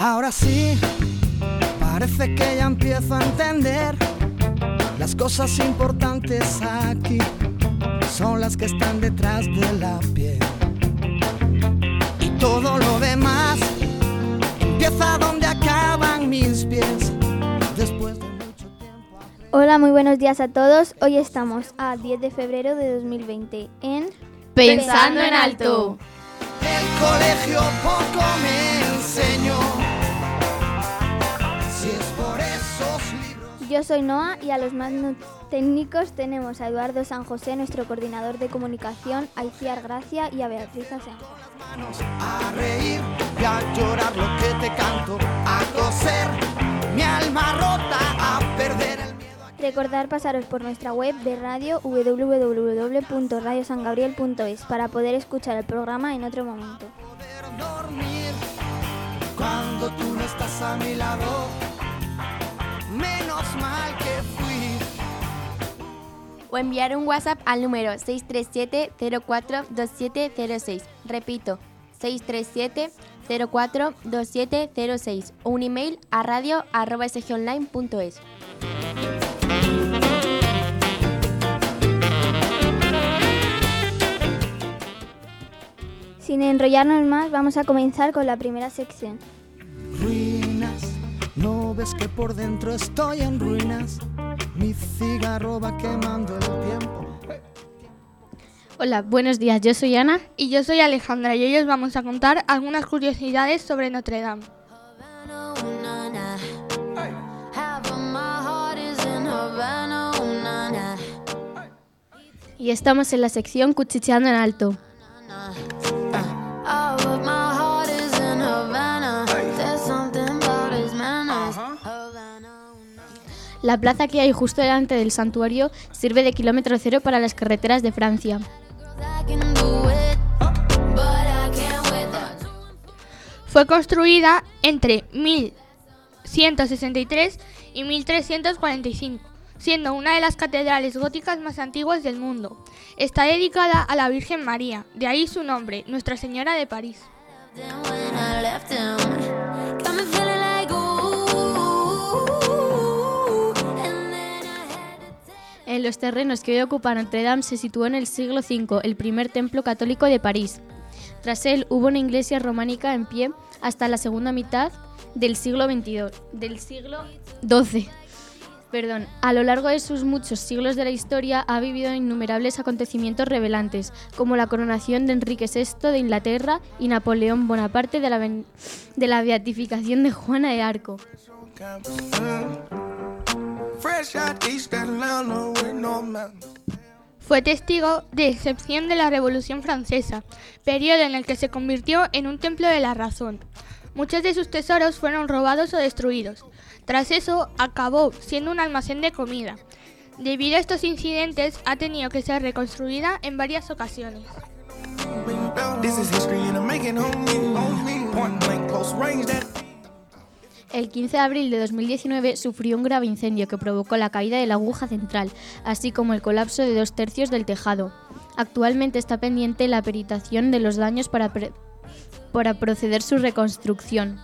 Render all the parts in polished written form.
Ahora sí, parece que ya empiezo a entender. Las cosas importantes aquí son las que están detrás de la piel. Y todo lo demás empieza donde acaban mis pies. Después de mucho tiempo. Hola, muy buenos días a todos. Hoy estamos a 10 de febrero de 2020 en Pensando en Alto. El colegio poco me enseñó. Si es por esos libros. Yo soy Noa y a los más técnicos tenemos a Eduardo San José, nuestro coordinador de comunicación, a Iciar Gracia y a Beatriz Asenjo. A reír y a llorar lo que te canto, a coser mi alma rota, a perder el miedo. Recordar pasaros por nuestra web de radio www.radiosangabriel.es para poder escuchar el programa en otro momento. Poder dormir cuando tú no estás a mi lado, menos mal que fui. O enviar un WhatsApp al número 637-042706. Repito, 637-042706. O un email a radio@sgonline.es. Sin enrollarnos más, vamos a comenzar con la primera sección. Ruinas, no ves que por dentro estoy en ruinas. Mi cigarro va quemando el tiempo. Hola, buenos días, yo soy Ana. Y yo soy Alejandra y hoy os vamos a contar algunas curiosidades sobre Notre Dame. Y estamos en la sección Cuchicheando en Alto. La plaza que hay justo delante del santuario sirve de kilómetro cero para las carreteras de Francia. Fue construida entre 1163 y 1345, siendo una de las catedrales góticas más antiguas del mundo. Está dedicada a la Virgen María, de ahí su nombre, Nuestra Señora de París. En los terrenos que hoy ocupa Notre Dame se situó en el siglo V el primer templo católico de París. Tras él hubo una iglesia románica en pie hasta la segunda mitad del siglo XII. A lo largo de sus muchos siglos de la historia ha vivido innumerables acontecimientos revelantes, como la coronación de Enrique VI de Inglaterra y Napoleón Bonaparte de la beatificación de Juana de Arco. Fue testigo de excepción de la Revolución Francesa, periodo en el que se convirtió en un templo de la razón. Muchos de sus tesoros fueron robados o destruidos. Tras eso, acabó siendo un almacén de comida. Debido a estos incidentes, ha tenido que ser reconstruida en varias ocasiones. El 15 de abril de 2019 sufrió un grave incendio que provocó la caída de la aguja central, así como el colapso de 2/3 del tejado. Actualmente está pendiente la peritación de los daños para proceder su reconstrucción.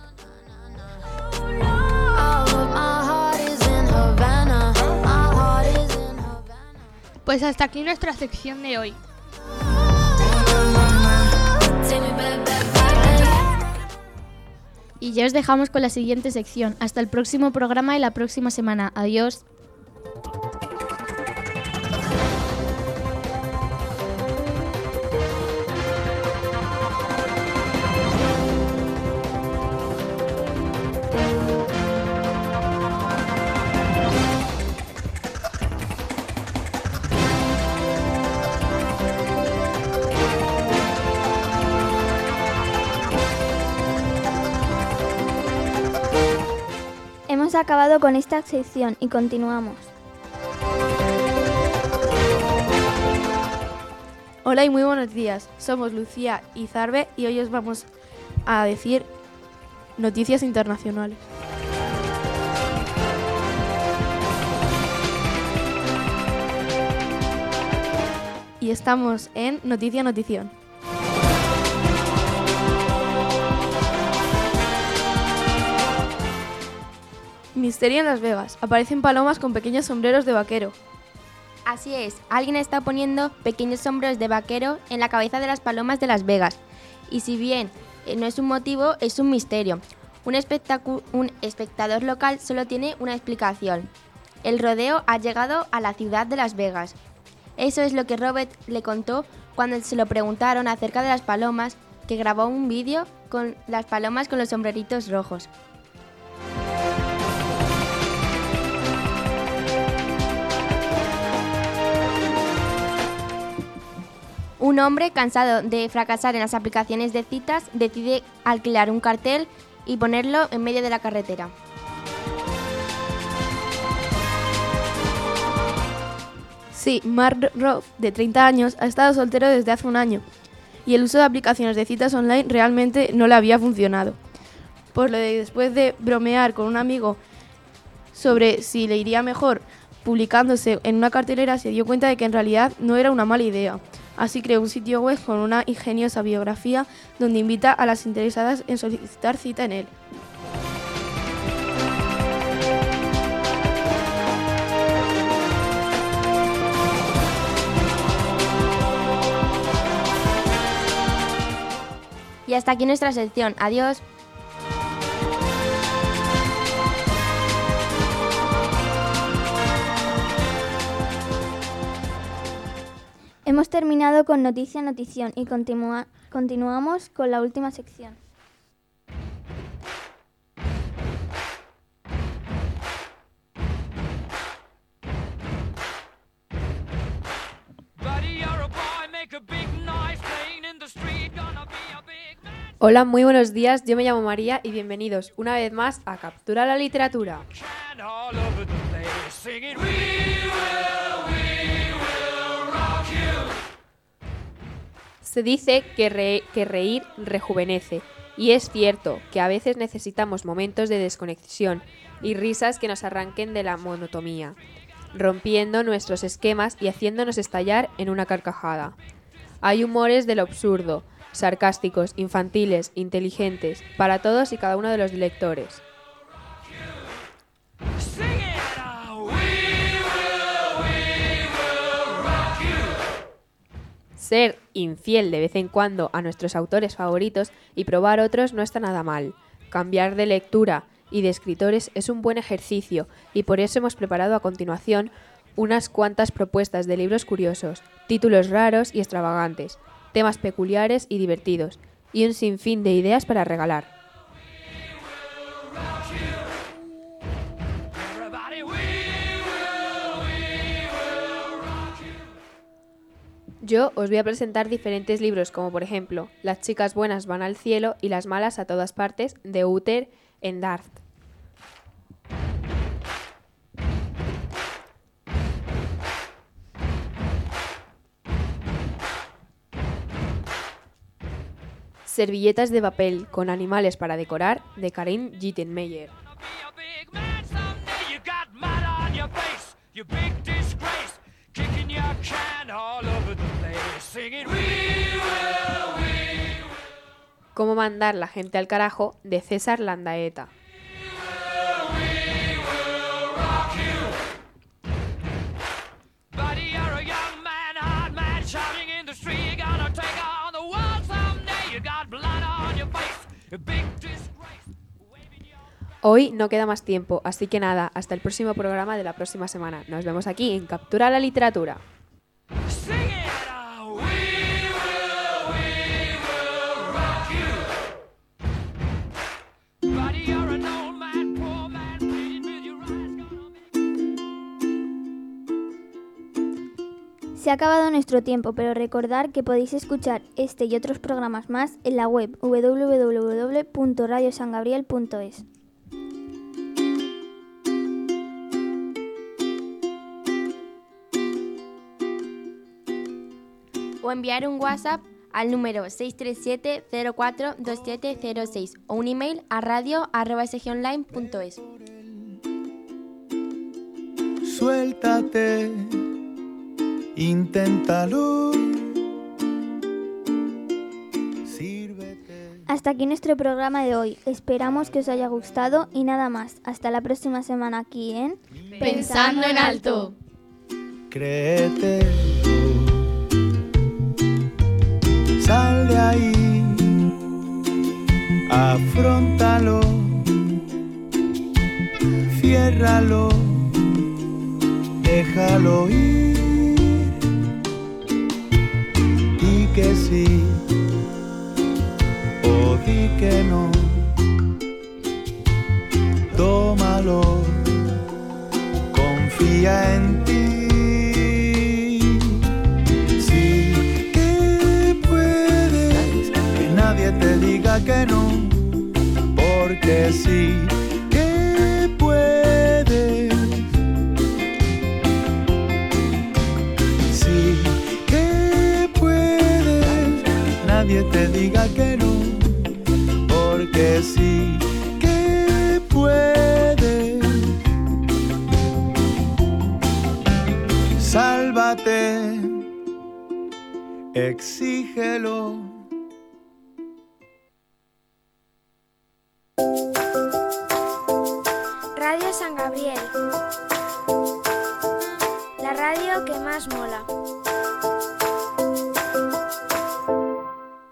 Pues hasta aquí nuestra sección de hoy. Y ya os dejamos con la siguiente sección. Hasta el próximo programa y la próxima semana. Adiós. Hemos acabado con esta sección y continuamos. Hola y muy buenos días. Somos Lucía y Zarbe y hoy os vamos a decir noticias internacionales. Y estamos en Notición. Misterio en Las Vegas. Aparecen palomas con pequeños sombreros de vaquero. Así es, alguien está poniendo pequeños sombreros de vaquero en la cabeza de las palomas de Las Vegas. Y si bien no es un motivo, es un misterio. Un espectador local solo tiene una explicación. El rodeo ha llegado a la ciudad de Las Vegas. Eso es lo que Robert le contó cuando se lo preguntaron acerca de las palomas, que grabó un vídeo con las palomas con los sombreritos rojos. Un hombre, cansado de fracasar en las aplicaciones de citas, decide alquilar un cartel y ponerlo en medio de la carretera. Sí, Mark Roth, de 30 años, ha estado soltero desde hace un año y el uso de aplicaciones de citas online realmente no le había funcionado. Por lo de después de bromear con un amigo sobre si le iría mejor publicándose en una cartelera, se dio cuenta de que en realidad no era una mala idea. Así creó un sitio web con una ingeniosa biografía donde invita a las interesadas en solicitar cita en él. Y hasta aquí nuestra sección. Adiós. Hemos terminado con Noticia Notición y continuamos con la última sección. Hola, muy buenos días, yo me llamo María y bienvenidos una vez más a Captura la Literatura. Se dice que reír rejuvenece, y es cierto que a veces necesitamos momentos de desconexión y risas que nos arranquen de la monotonía, rompiendo nuestros esquemas y haciéndonos estallar en una carcajada. Hay humores de lo absurdo, sarcásticos, infantiles, inteligentes, para todos y cada uno de los lectores. Ser infiel de vez en cuando a nuestros autores favoritos y probar otros no está nada mal. Cambiar de lectura y de escritores es un buen ejercicio y por eso hemos preparado a continuación unas cuantas propuestas de libros curiosos, títulos raros y extravagantes, temas peculiares y divertidos, y un sinfín de ideas para regalar. Yo os voy a presentar diferentes libros como por ejemplo Las chicas buenas van al cielo y las malas a todas partes de Uther Pendrath. Servilletas de papel con animales para decorar de Karin Gittenmeyer. Cómo mandar la gente al carajo de César Landaeta. Hoy no queda más tiempo, así que nada, hasta el próximo programa de la próxima semana. Nos vemos aquí en Captura la Literatura. Se ha acabado nuestro tiempo, pero recordad que podéis escuchar este y otros programas más en la web www.radiosangabriel.es. O enviar un WhatsApp al número 637-042706 o un email a radio@sgonline.es. Suéltate, inténtalo. Hasta aquí nuestro programa de hoy. Esperamos que os haya gustado y nada más. Hasta la próxima semana aquí en Pensando en Alto. Créete, sal de ahí, afróntalo, ciérralo, déjalo ir, di que sí o di que no, tómalo, confía en ti. Sí que puedes, que nadie te diga que no, porque sí que puedes. Sí que puedes, que nadie te diga que no, porque sí que puedes. Sálvate, exígelo. Radio San Gabriel, la radio que más mola.